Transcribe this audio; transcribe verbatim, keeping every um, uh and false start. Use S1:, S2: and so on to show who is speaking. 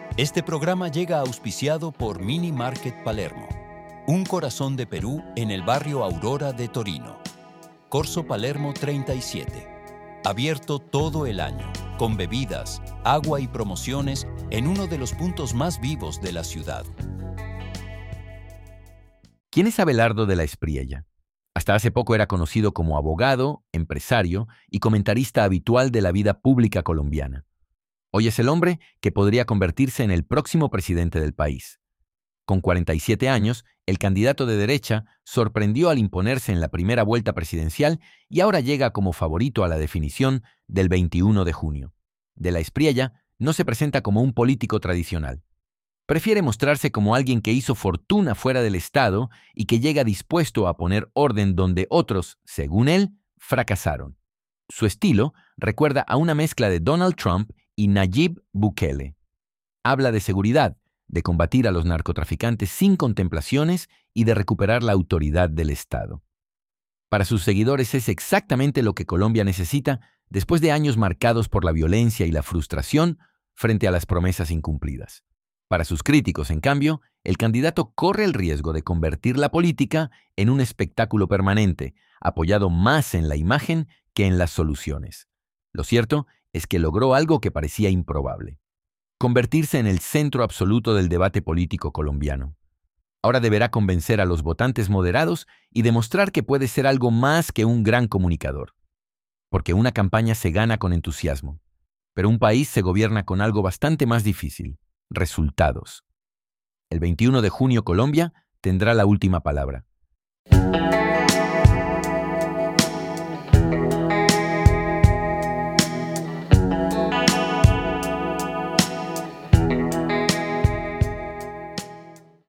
S1: Este programa llega auspiciado por Mini Market Palermo, un corazón de Perú en el barrio Aurora de Torino. Corso Palermo treinta y siete. Abierto todo el año, con bebidas, agua y promociones en uno de los puntos más vivos de la ciudad.
S2: ¿Quién es Abelardo de la Espriella? Hasta hace poco era conocido como abogado, empresario y comentarista habitual de la vida pública colombiana. Hoy es el hombre que podría convertirse en el próximo presidente del país. Con cuarenta y siete años, el candidato de derecha sorprendió al imponerse en la primera vuelta presidencial y ahora llega como favorito a la definición del veintiuno de junio. De la Espriella no se presenta como un político tradicional. Prefiere mostrarse como alguien que hizo fortuna fuera del Estado y que llega dispuesto a poner orden donde otros, según él, fracasaron. Su estilo recuerda a una mezcla de Donald Trump y Nayib Bukele. Habla de seguridad, de combatir a los narcotraficantes sin contemplaciones y de recuperar la autoridad del Estado. Para sus seguidores es exactamente lo que Colombia necesita después de años marcados por la violencia y la frustración frente a las promesas incumplidas. Para sus críticos, en cambio, el candidato corre el riesgo de convertir la política en un espectáculo permanente, apoyado más en la imagen que en las soluciones. Lo cierto es que logró algo que parecía improbable: convertirse en el centro absoluto del debate político colombiano. Ahora deberá convencer a los votantes moderados y demostrar que puede ser algo más que un gran comunicador. Porque una campaña se gana con entusiasmo, pero un país se gobierna con algo bastante más difícil: resultados. El veintiuno de junio Colombia tendrá la última palabra.